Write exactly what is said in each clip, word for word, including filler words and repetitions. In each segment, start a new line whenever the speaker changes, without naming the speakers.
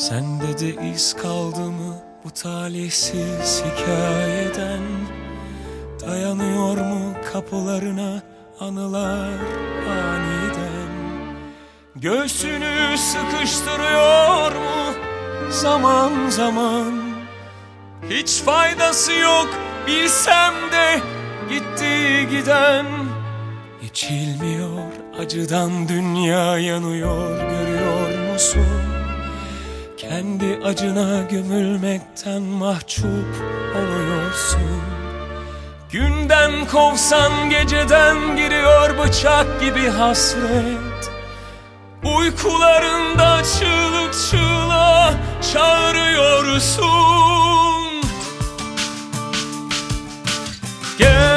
Sende de iz kaldı mı bu talihsiz hikayeden? Dayanıyor mu kapılarına anılar aniden? Göğsünü sıkıştırıyor mu zaman zaman? Hiç faydası yok bilsem de gitti giden. İçilmiyor acıdan dünya yanıyor, görüyor musun? Kendi acına gömülmekten mahcup oluyorsun. Günden kovsan geceden giriyor bıçak gibi hasret. Uykularında çığlık çığlığa çağırıyorsun. Gel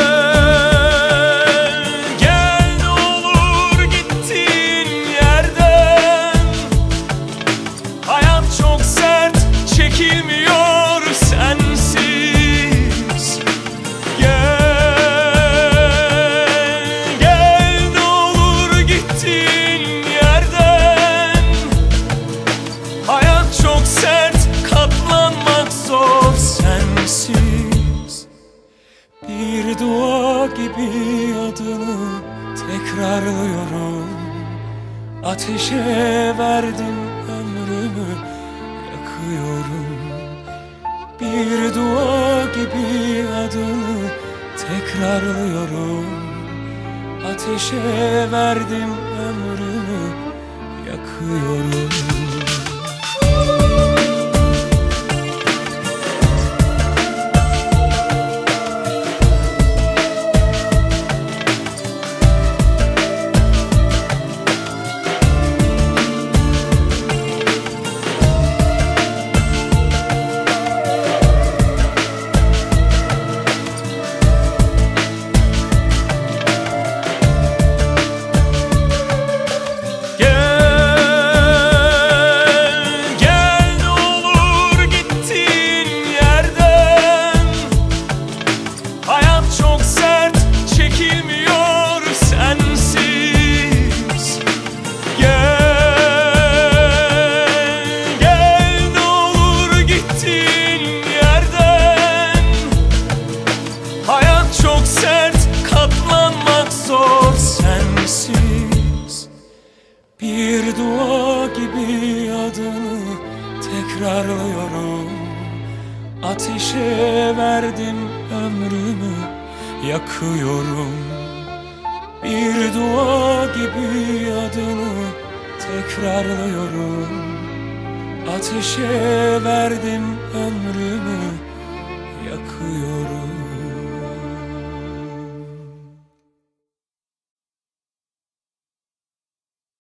çekilmiyor sensiz. Gel, gel ne olur gittiğin yerden. Hayat çok sert, katlanmak zor sensiz. Bir dua gibi adını tekrarlıyorum. Ateşe verdim ömrümü, yakıyorum. Bir dua gibi adını tekrarlıyorum. Ateşe verdim ömrümü, yakıyorum. Çok sert, katlanmak zor sensiz. Bir dua gibi adını tekrarlıyorum. Ateşe verdim ömrümü, yakıyorum. Bir dua gibi adını tekrarlıyorum. Ateşe verdim ömrümü, yakıyorum.